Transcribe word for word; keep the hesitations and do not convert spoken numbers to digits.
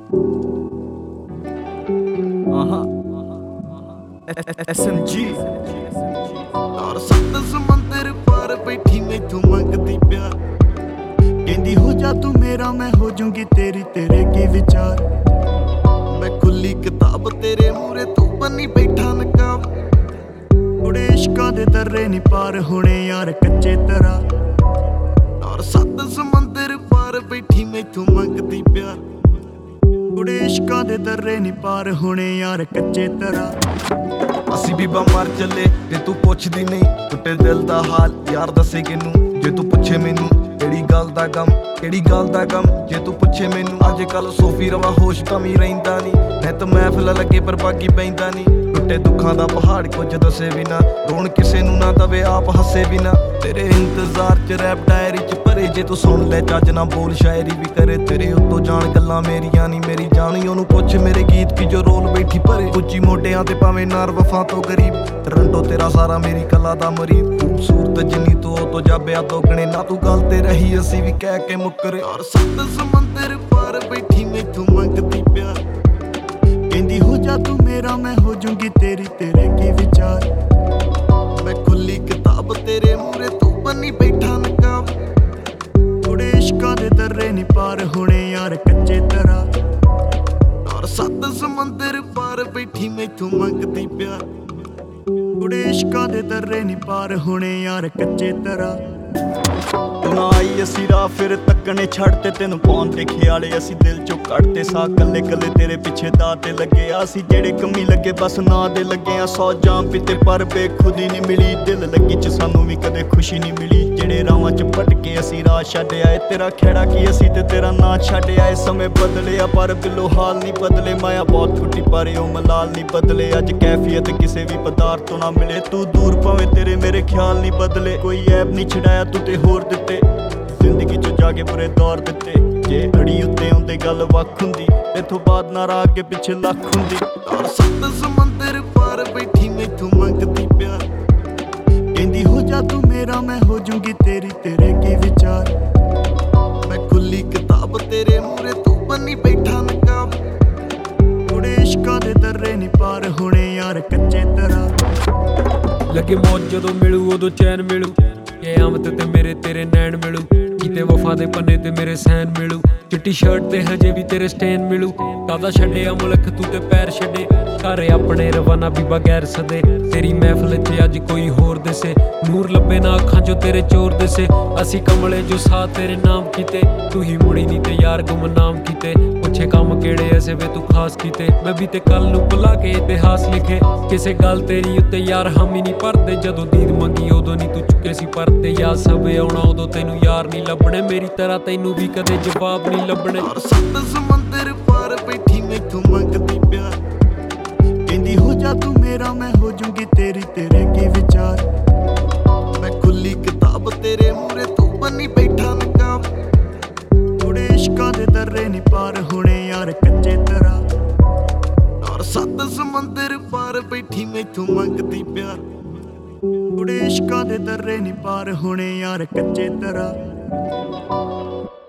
Aha. S M G और सत समंदर पार बैठी मैथों मंगदी प्यार कहंदी हो जा तू मेरा मैं हो जाऊंगी तेरी तेरे के विचार मैं खुली किताब तेरे मूरे तू बनी बैठा नकाब थोड़े इश्कां दे दर्रे नहीं पार होने यार कच्चे तरह और सत समंदर पार बैठी मैथों मंगदी प्यार थोड़े इश्कां दे दर्रे नहीं पार होने यार कच्चे तरह ਅਸੀਂ ਵੀ ਮਰ ਚੱਲੇ ਤੇ ਤੂੰ ਪੁੱਛਦੀ ਨਹੀਂ ਟੁੱਟੇ ਦਿਲ ਦਾ ਹਾਲ ਯਾਰ ਦੱਸੇ ਕਿਨੂੰ ਜੇ ਤੂੰ ਪੁੱਛੇ ਮੈਨੂੰ ਕਿਹੜੀ ਗੱਲ ਦਾ ਗਮ ਕਿਹੜੀ ਗੱਲ ਦਾ ਗਮ ਜੇ ਤੂੰ ਪੁੱਛੇ ਮੈਨੂੰ ਅੱਜ ਕੱਲ ਸੋਫੀ ਰਵਾ ਹੋਸ਼ ਕਮੀ ਰਹਿੰਦਾ ਨਹੀਂ ਮੈਂ ਤਾਂ ਮਹਿਫਲ ਲੱਗੇ ਪਰ ਬਾਗੀ ਪੈਂਦਾ ਨਹੀਂ ਟੁੱਟੇ ਦੁੱਖਾਂ ਦਾ ਪਹਾੜ ਕੁਝ ਦੱਸੇ ਵੀ ਨਾ ਰੋਣ ਕਿਸੇ ਨੂੰ ਨਾ ਦਵੇ ਆਪ ਹੱਸੇ ਵੀ ਨਾ ਤੇਰੇ ਇੰਤਜ਼ਾਰ ਚ ਰੈਪ ਡਾਇਰੀ ਚ ਭਰੇ ਜੇ ਤੂੰ ਸੁਣ ਲੈ ਚੱਜ ਨਾ ਬੋਲ ਸ਼ਾਇਰੀ ਵੀ ਕਰੇ ਤੇਰੇ ਉੱਤੋਂ ਜਾਣ ਗੱਲਾਂ ਮੇਰੀਆਂ ਨਹੀਂ ਮੇਰੀ ਜਾਣੀ ਉਹਨੂੰ ਪੁੱਛ ਮੇਰੇ ਗੀਤ ਕੀ ਜੋ ਰੋਲ ਬੈਠੀ ਭਰੇ ਉੱਚੀ ਮੋਢਿਆਂ ਤੇ ਭਾਵੇਂ ਨਾਰ ਵਫਾ ਤੋਂ ਗਰੀਬ ਰੰਟੋ ਤੇਰਾ ਸਾਰਾ ਮੇਰੀ ਕਲਾ ਦਾ ਮਰੀਦ ਖੂਬਸੂਰਤ ਜਿੰਨੀ ਤੂੰ ਉਹ ਤੋਂ ਜਾਬਿਆ ਦੋਗਣੇ ਨਾ ਤੂੰ ਗੱਲ ਤੇ ਰਹੀ ਅਸੀਂ ਵੀ ਕਹਿ ਕੇ ਮੁੱਕਰੇ ਔਰ ਸੱਤ ਸਮੁੰਦਰ ਪਾਰ ਬੈਠੀ ਮੈਥੋਂ ਮੰਗਦੀ ਪਿਆਰ ਕਹਿੰਦੀ ਹੋ ਜਾ ਤੂੰ ਮੇਰਾ ਮੈਂ ਹੋ ਜਾਊਂਗੀ ਤੇਰੀ ਤੇਰੇ ਕੀ ਵਿਚਾਰ ਮੈਂ ਖੁੱਲੀ ਕਿਤਾਬ ਤੇਰੇ ਮੂਰੇ ਤੂੰ ਬਣੀ ਬੈਠਾ ਨਕਾਬ ਥੋੜੇ ਇਸ਼ਕਾਂ ਦੇ ਦਰਰੇ ਨਹੀਂ ਪਾਰ ਹੋਣੇ ਯਾਰ ਕੱਚੇ ਤਰ੍ਹਾਂ ਔਰ ਸੱਤ ਸਮੁੰਦਰ ਪਾਰ ਬੈਠੀ ਮੈਥੋਂ ਮੰਗਦੀ ਪਿਆਰ ਥੋੜੇ ਇਸ਼ਕਾਂ ਦੇ ਦਰਰੇ ਨਹੀਂ ਪਾਰ ਹੋਣੇ ਯਾਰ ਕੱਚੇ ਤਰ੍ਹਾਂ ਤੂੰ ਨਾ ਆਈ ਅਸੀਂ ਰਾਹ ਫਿਰ ਤੱਕਣੇ ਛੱਡ ਤੇ ਤੈਨੂੰ ਪਾਉਣ ਦੇ ਖਿਆਲੇ ਅਸੀਂ ਦਿਲ ਚੋਂ ਕੱਢਦੇ ਸਾਹ ਕੱਲੇ ਕੱਲੇ ਤੇਰੇ ਪਿੱਛੇ ਦਾ ਤੇ ਲੱਗੇ ਆ ਅਸੀਂ ਜਿਹੜੇ ਕਮੀ ਲੱਗੇ ਬਸ ਨਾ ਦੇ ਲੱਗੇ ਆ ਸੌ ਜਾਮ ਪਿੱਤੇ ਪਰ ਬੇਖੁਦੀ ਨਹੀਂ ਮਿਲੀ ਦਿਲ ਲੱਗੀ ਚ ਸਾਨੂੰ ਵੀ ਕਦੇ ਖੁਸ਼ੀ ਨਹੀਂ ਮਿਲੀ ਜਿਹੜੇ ਰਾਵਾਂ ਚ ਭਟਕੇ ਅਸੀਂ ਰਾਹ ਛੱਡ ਆਏ ਤੇਰਾ ਖੇੜਾ ਕੀ ਅਸੀਂ ਤੇ ਤੇਰਾ ਨਾਂ ਛੱਡ ਆਏ ਸਮੇਂ ਬਦਲਿਆ ਪਰ ਬਿਲੋ ਹਾਲ ਨਹੀਂ ਬਦਲੇ ਮਾਇਆ ਬਹੁਤ ਟੁੱਟੀ ਪਰ ਉਹ ਮਲਾਲ ਨਹੀਂ ਬਦਲੇ ਅੱਜ ਕੈਫੀਅਤ ਕਿਸੇ ਵੀ ਪਦਾਰਥ ਤੋਂ ਨਾ ਮਿਲੇ ਤੂੰ ਦੂਰ ਭਾਵੇਂ ਤੇਰੇ ਮੇਰੇ ਖਿਆਲ ਨਹੀਂ ਬਦਲੇ ਕੋਈ ਐਬ ਨਹੀਂ ਛਡਾਇਆ ਤੂੰ ਤੇ ਹੋਰ ਦਿੱਤੇ ਜ਼ਿੰਦਗੀ ਚ ਜਾ ਕੇ ਬੁਰੇ ਦੌਰ ਦਿੱਤੇ ਜੇ ਅੜੀ ਉੱਤੇ ਆਉਂਦੇ ਗੱਲ ਵੱਖ ਹੁੰਦੀ ਇਥੋਂ ਬਾਅਦ ਨਾ ਰਾਹ ਅੱਗੇ ਪਿੱਛੇ ਲੱਖ ਹੁੰਦੀ ਔਰ ਸੱਤ ਸਮੁੰਦਰ ਪਾਰ ਬੈਠੀ ਮੈਥੋਂ ਮੰਗਦੀ ਪਿਆਰ ਕਹਿੰਦੀ ਹੋ ਜਾ ਤੂੰ ਮੇਰਾ ਮੈਂ ਹੋ ਜਾਊਂਗੀ ਤੇਰੀ ਤੇਰੇ ਕੀ ਵਿਚਾਰ ਮੈਂ ਖੁੱਲੀ ਕਿਤਾਬ ਤੇਰੇ ਮੂਰੇ ਤੂੰ ਬਣੀ ਬੈਠਾ ਨਕਾਬ ਥੋੜੇ ਇਸ਼ਕਾਂ ਦੇ ਦਰਰੇ ਨਹੀਂ ਪਾਰ ਹੋਣੇ ਯਾਰ ਕੱਚੇ ਤਰ੍ਹਾਂ ਲੱਗੇ ਮੌਤ ਜਦੋਂ ਮਿਲੂ ਉਦੋਂ ਚੈਨ ਮਿਲੂ ਕਿਆਮਤ ਤੇ ਮੇਰੇ ਤੇਰੇ ਨੈਣ ਮਿਲੂ ਕਿਤੇ ਵਫਾ ਦੇ ਪੰਨੇ ਤੇ ਮੇਰੇ ਸੈਨ ਮਿਲੂ ਚਿੱਟੀ ਸ਼ਰਟ ਤੇ ਹਜੇ ਵੀ ਤੇਰੇ ਸਟੇਨ ਮਿਲੂ ਕਾਦਾ ਛੱਡਿਆ ਮੁਲਕ ਤੂੰ ਤੇ ਪੈਰ ਛੱਡੇ ਘਰ ਆਪਣੇ ਰਵਾਨਾ ਵੀ ਬਗੈਰ ਸਦੇ ਤੇਰੀ ਮਹਿਫਲ 'ਚ ਅੱਜ ਕੋਈ ਹੋਰ ਦਿਸੇ ਨੂਰ ਲੱਭੇ ਨਾ ਅੱਖਾਂ 'ਚੋਂ ਤੇਰੇ ਚੋਰ ਦਿਸੇ ਅਸੀਂ ਕਮਲੇ ਜੋ ਸਾਹ ਤੇਰੇ ਨਾਮ ਕੀਤੇ ਤੂੰ ਹੀ ਮੁੜੀ ਨਹੀਂ ਤੇ ਯਾਰ ਗੁਮਨਾਮ ਕੀਤੇ ਪੁੱਛੇ ਕੰਮ ਕਿਹੜੇ ਐਸੇ ਵੇ ਤੂੰ ਖਾਸ ਕੀਤੇ ਮੈਂ ਵੀ ਤੇ ਕੱਲ ਨੂੰ ਭੁਲਾ ਕੇ ਇਤਿਹਾਸ ਲਿਖੇ ਕਿਸੇ ਗੱਲ ਤੇਰੀ ਉੱਤੇ ਯਾਰ ਹਮ ਹੀ ਨਹੀਂ ਭਰਦੇ ਜਦੋਂ ਦੀਦ ਮੰਗੀ ਉਦੋਂ ਨਹੀਂ ਤੂੰ ਚੁੱਕੇ ਸੀ ਪਰਤੇ ਯਾਦ ਸਭ ਆਉਣਾ ਉਦੋਂ ਤੈਨੂੰ ਯਾਰ ਨਹੀਂ ਲੱਭਣੇ ਮੇਰੀ ਤਰ੍ਹਾਂ ਤੈਨੂੰ ਵੀ ਕਦੇ ਜਵਾਬ ਨਹੀਂ ਲੱਭਣੇ ਔਰ ਸੱਤ ਸਮੁੰਦਰ ਪਾਰ ਬੈਠੀ ਮੈਥੋਂ ਮੰਗਦੀ ਪਿਆਰ ਕਹਿੰਦੀ ਹੋ ਜਾ ਤੂੰ ਮੇਰਾ ਮੈਂ ਹੋ ਜਾਊਂਗੀ ਤੇਰੀ ਤੇਰੇ ਕੀ ਵਿਚਾਰ ਮੈਂ ਖੁੱਲੀ ਕਿਤਾਬ ਤੇਰੇ ਮੂਰੇ ਤੂੰ ਬਣੀ ਬੈਠਾ ਨਕਾਬ ਥੋੜੇ ਇਸ਼ਕਾਂ ਦੇ ਦਰਰੇ ਨਹੀਂ ਪਾਰ ਹੋਣੇ ਯਾਰ ਕੱਚੇ ਤਰ੍ਹਾਂ ਔਰ ਸੱਤ ਸਮੁੰਦਰ ਪਾਰ ਬੈਠੀ ਮੈਥੋਂ ਮੰਗਦੀ ਪਿਆਰ ਥੋੜੇ ਇਸ਼ਕਾਂ ਦੇ ਦਰਰੇ ਨਹੀਂ ਪਾਰ ਹੋਣੇ ਯਾਰ ਕੱਚੇ ਤਰ੍ਹਾਂ